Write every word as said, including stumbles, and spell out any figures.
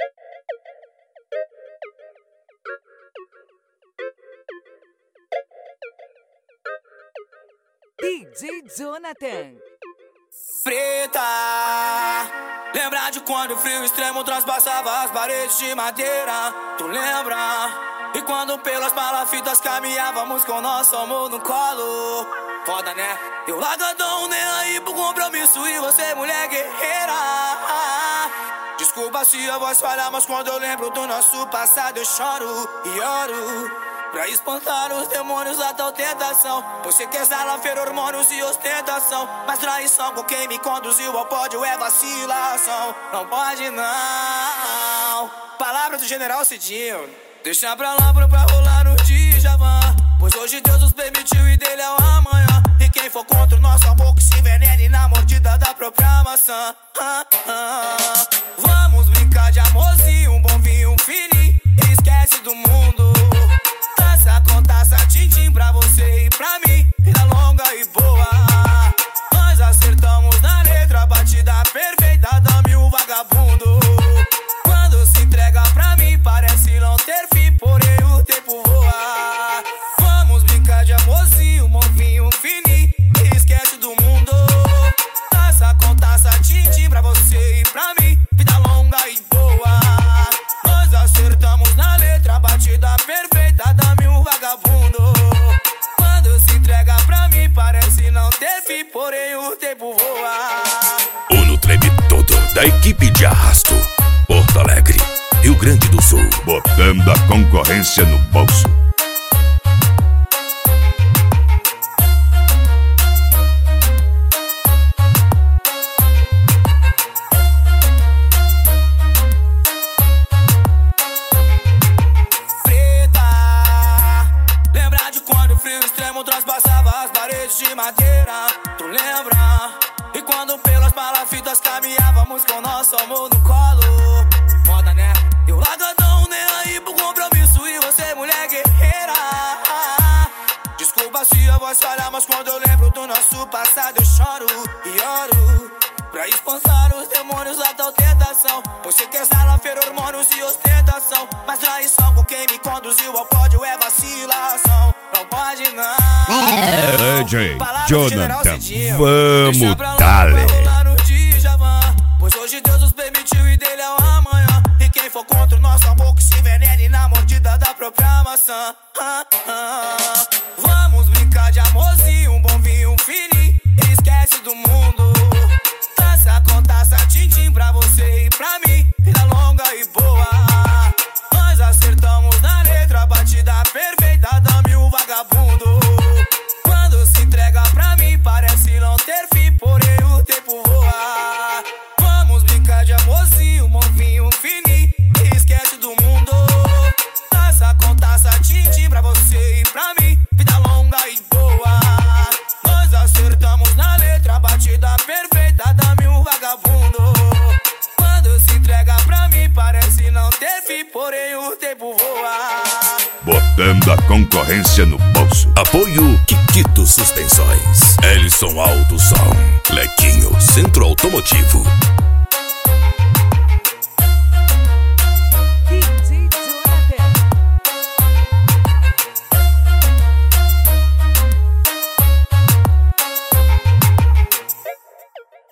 D J Jonathan. Preta, lembra de quando o frio extremo transpassava as paredes de madeira? Tu lembra? E quando pelas palafitas caminhávamos com nosso amor no colo? Foda, né? Eu largadão, nem aí pro compromisso e você, mulher guerreira. Desculpa se a voz falha, mas quando eu lembro do nosso passado eu choro e oro. Pra espantar os demônios da tal tentação. Você quer salafeiro, hormônios e ostentação, mas traição com quem me conduziu ao pódio é vacilação. Não pode não. Palavra do general Cidinho. Deixa pra lá pra rolar no Djavan, pois hoje Deus nos permitiu e dele é o amanhã. E quem for contra o nosso amor que se envenene na mordida da própria maçã. ah, ah. Vamos brincar de amorzinho, um bom vinho, um fininho. E esquece do mundo. Taça com taça, tim-tim pra você e pra mim. Vida longa e boa. Nós acertamos na letra, batida perfeita, dame o vagabundo. Quando se entrega pra mim, parece não ter fim, porém o tempo voa. Vamos brincar de amorzinho, um vinho fininho. E esquece do mundo. Taça com taça, tim-tim pra você e pra mim. Vida longa e boa. Nós acertamos na letra, batida perfeita, dame um vagabundo. Quando se entrega pra mim, parece não ter fim, porém o tempo voa. O no treme todo da equipe de arrasto. Porto Alegre, Rio Grande do Sul, botando a concorrência no bolso. Transpassava as paredes de madeira, tu lembra? E quando pelas palafitas caminhávamos com nosso amor no colo? Foda, né? Eu largadão, nem aí pro compromisso e você, mulher guerreira. Desculpa se a voz falha, mas quando eu lembro do nosso passado eu choro e oro. Pra espantar os demônios da tal tentação. Você quer salafeiro, hormônios e ostentação, mas traição com quem me conduziu ao pódio é vacilação. Não pode não. D J Jonathan, vamos dale. Pois hoje Deus nos permitiu e dele é o amanhã. E quem for contra o nosso amor que se envenene na mordida da própria maçã. ah, ah. Vamos brincar de amorzinho, um bom vinho, um fininho. E esquece do mundo. Taça com taça, tim-tim pra você e pra mim. Vida longa e boa. Nós acertamos na letra, batida perfeita, dame o vagabundo. Quando se entrega pra mim, parece não ter fim, porém o tempo voa. Vamos brincar de amorzinho, um vinho, um fininho. E esquece do mundo. Taça com taça, tim-tim pra você e pra mim. Vida longa e boa. Nós acertamos na letra, batida perfeita, dame um vagabundo. Quando se entrega pra mim, parece não ter fim, porém o tempo voa. Botando a concorrência no bolso. Apoio Kikito Suspensões, Ellison Alto Som, Lequinho Centro Automotivo.